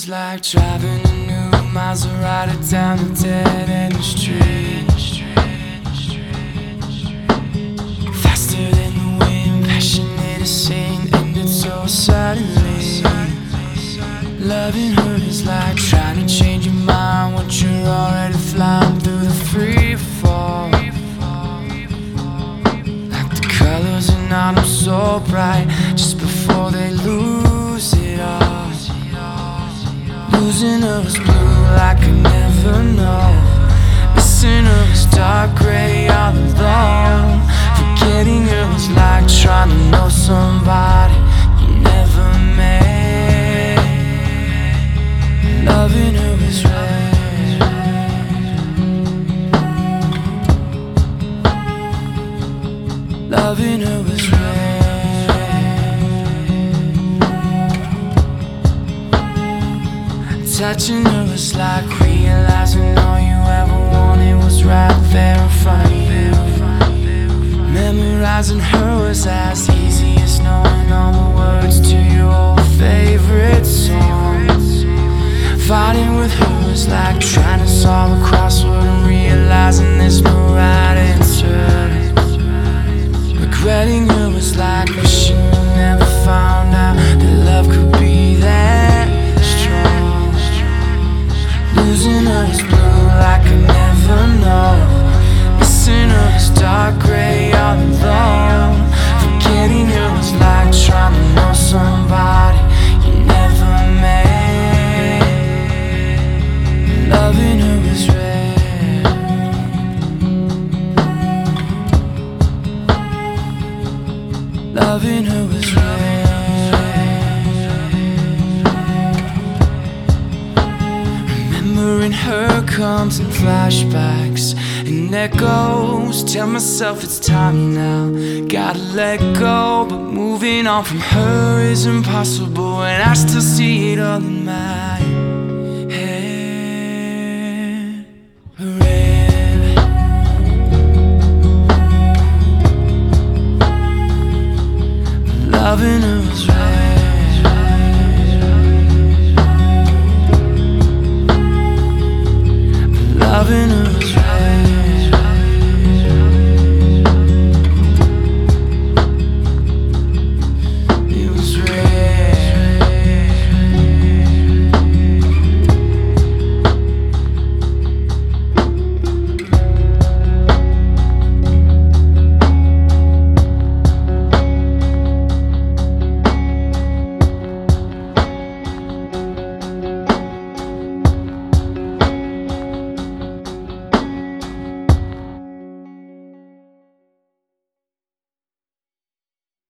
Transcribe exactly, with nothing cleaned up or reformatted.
was like driving a new Maserati down a dead-end street. Faster than the wind, passionate as sin, ended so suddenly. Loving her is like trying to change your mind once you're already flying through the free fall. Like the colors in autumn so bright, just before they lose it all. Losing her was blue like I never know. Missing her was dark gray all alone. Forgetting her was like trying to know somebody you never met. Loving her was red. Loving her was red. Touching her was like realizing all you ever wanted was right there in front of you. Memorizing her was as easy as knowing all the words to your old favorite song. Fighting with her was like trying to solve a crossword and realizing there's no right answer. Regretting her was like wishing you never found out that love could be that strong. Losing her was blue like I never know. Missing her was dark gray all alone. Forgetting her was like trying to know somebody you never met. Loving her was red. Loving her was red. Remembering her comes in flashbacks and echoes. Tell myself it's time now, gotta let go. But moving on from her is impossible, and I still see it all in my eyes.